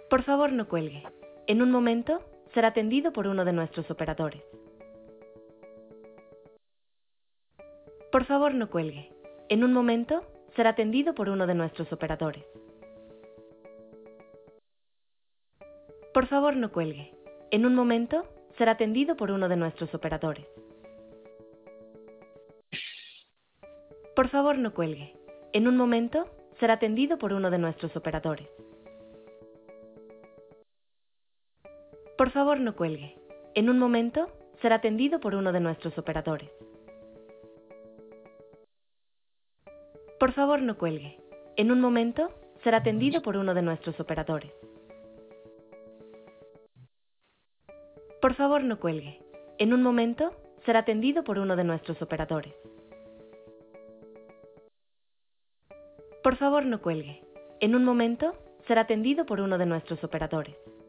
Por favor, no cuelgue. En un momento, será atendido por uno de nuestros operadores. Por favor, no cuelgue. En un momento, será atendido por uno de nuestros operadores. Por favor, no cuelgue. En un momento, será atendido por uno de nuestros operadores. Por favor, no cuelgue. En un momento, será atendido por uno de nuestros operadores. Por favor, no cuelgue. En un momento, será atendido por uno de nuestros operadores. Por favor, no cuelgue. En un momento, será atendido por uno de nuestros operadores. Por favor, no cuelgue. En un momento, será atendido por uno de nuestros operadores. Por favor, no cuelgue. En un momento, será atendido por uno de nuestros operadores.